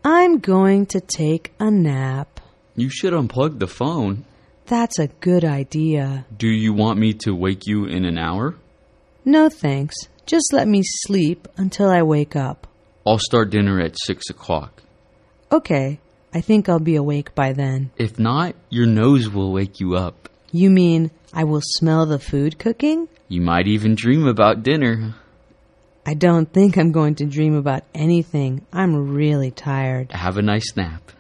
I'm going to take a nap. You should unplug the phone. That's a good idea. Do you want me to wake you in an hour? No thanks. Just let me sleep until I wake up. I'll start dinner at 6 o'clock. Okay, I think I'll be awake by then. If not, your nose will wake you up. You mean I will smell the food cooking? You might even dream about dinner. I don't think I'm going to dream about anything. I'm really tired. Have a nice nap.